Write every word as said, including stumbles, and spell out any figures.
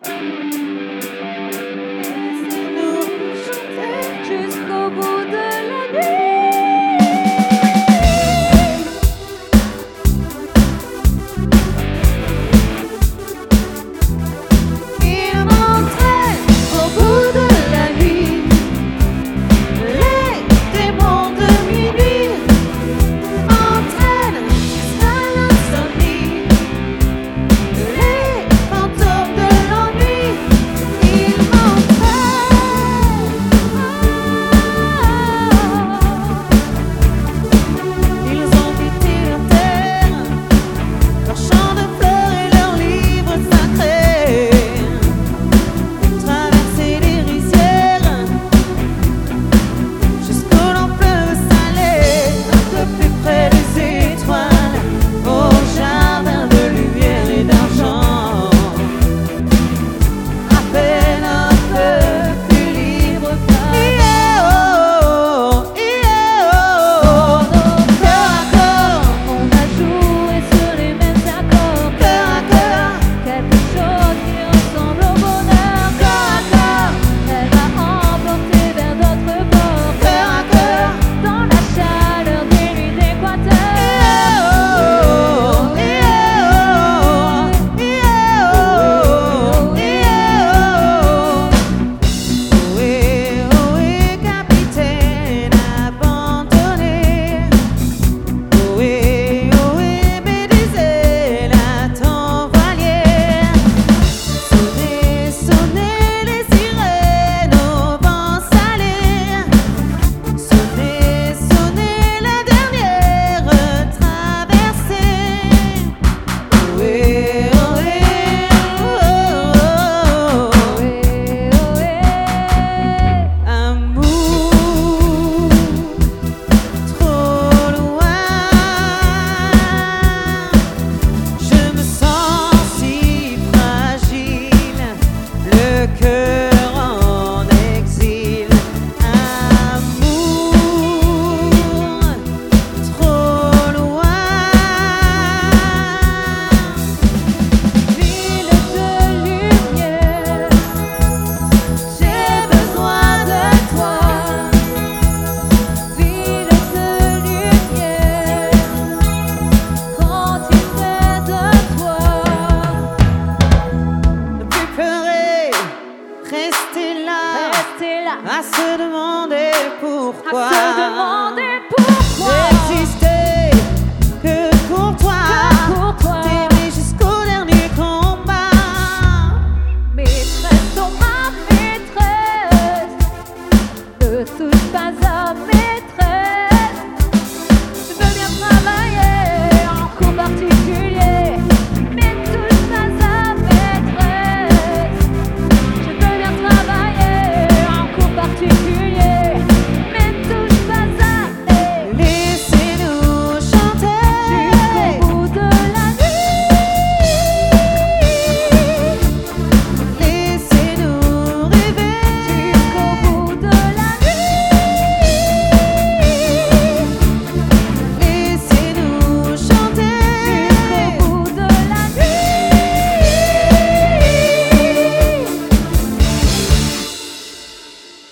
Jusqu'au bout de la nuit. Il m'entraîne au bout de la nuit. Les démons de minuit m'entraînent jusqu'à l'insomnie. Les fantômes de l'ennui, ils m'entraînent. Ils ont quitté la terre, leurs champs de fleurs et leurs livres sacrés, traversé les rizières jusqu'au long fleuve salé, un peu plus près des étoiles, au jardin de lumière et d'argent, à peine un peu plus libre qu'avant. Cœur à corps, on a joué sur les mêmes accords. Cœur à cœur, quelque chose qui ressemble au bonheur. Cœur à corps, elle m'a emporté vers d'autres bords. Cœur à cœur, dans la chaleur des nuits d'Équateur. Ohé, ohé, capitaine abandonné. Ohé, ohé, Médusée, ton voilière. Sonnez, sonnez les sirènes au vent salé. Sonnez, sonnez la dernière traversée. Ohé, ohé, ohé, ohé, amour, trop loin. Je me sens si fragile, le cœur en exil. Amour, trop loin. Ville de lumière, j'ai besoin de toi. Ville de lumière, quand il fait de toi. Ne plus pleurer, rester là, rester là, à se demander pourquoi, à se demander pourquoi n'exister que pour toi, que pour toi, t'aimer jusqu'au dernier combat. Maîtresse, oh ma maîtresse, ne touche pas